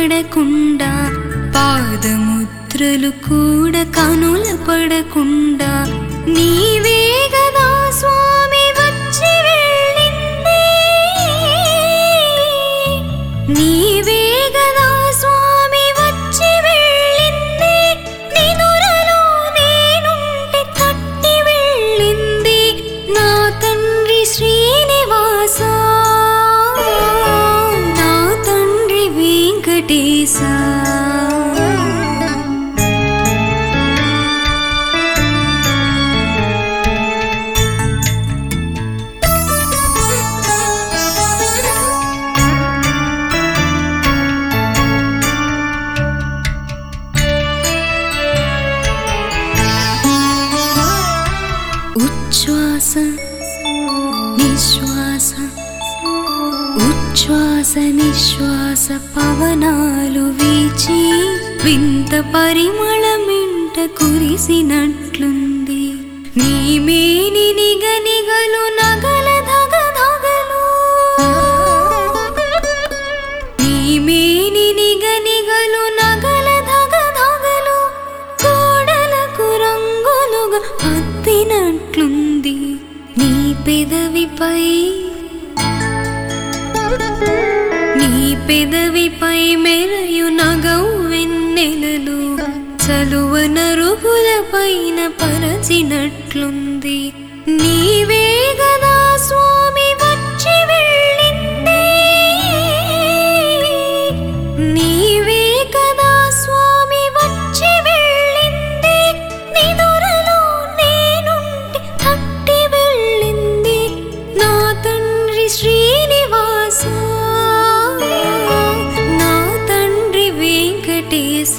పడకుండా పాదముద్రలు కూడా కనుల పడకుండా నీవే గదా స్వామి వచ్చి వెళ్ళింది నీవే గదా స్వామి వచ్చి వెళ్ళింది నిదురలో నేనుంటే తట్టి వెళ్ళింది నా తండ్రి శ్రీనివాస నా తండ్రి వెంకటేశ ఉచ్ఛ్వాస నిశ్వాస ఉచ్ఛ్వాస నిశ్వాస పవనాలు వీచి వింత పరిమళమింట కురిసినట్లుంది నీ మేని నిగనిగలు నగల ధగధగలు నీ మేని నిగనిగలు నగల ధగధగలు గోడలకు రంగులుగా అద్దినట్లుంది నీ పెదవిపై మెరయు నగవు వెన్నెలలు చలువ నరుగుల పైన పరచినట్లుంది నీవే గదా స్వామి వచ్చి వెళ్ళింది నీవే గదా స్వామి వచ్చి వెళ్ళింది నిదురలో నేనుంటే తట్టి వెళ్ళింది నా తండ్రి శ్రీనివాస నా తండ్రి వెంకటేశ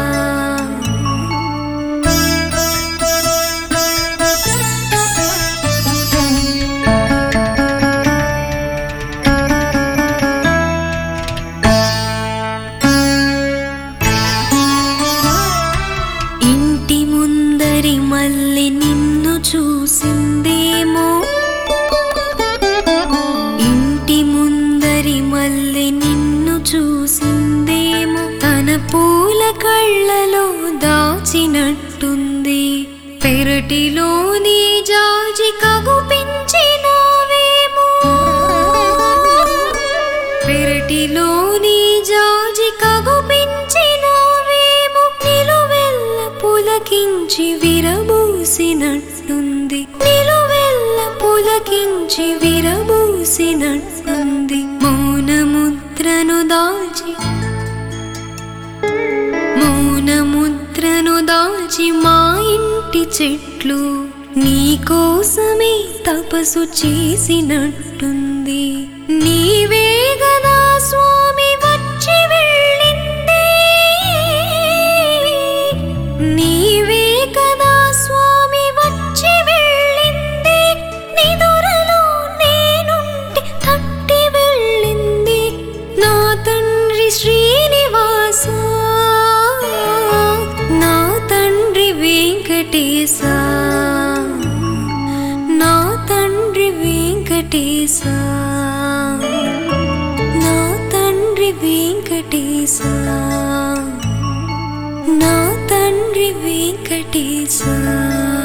ఇంటి ముందరి మల్లె నిన్ను చూసిందేమో ఇంటి ముందరి మల్లె నిన్ను చూసిందేమో తన పూల కళ్ళలో దాచినట్టుంది పెరటిలోని జాజి కగుపించినావేమో పెరటిలోని జాజి కగుపించినావేమో నిలువెల్ల పులకించి విరబూసినట్టుంది నిలువెల్ల పులకించి విరబూసినట్టుంది మౌనముద్రను దాచి మా ఇంటి చెట్లు నీకోసమే తపస్సు చేసినట్టుంది నీవే గదా స్వామి వచ్చి వెళ్ళింది నీవే గదా స్వామి వచ్చి వెళ్ళింది నిదురలో నేనుంటే తట్టి వెళ్ళింది నా తండ్రి శ్రీనివాస నా తండ్రి వెంకటేశ నా తండ్రి వెంకటేశ నా తండ్రి వెంకటేశ నా తండ్రి వెంకటేశ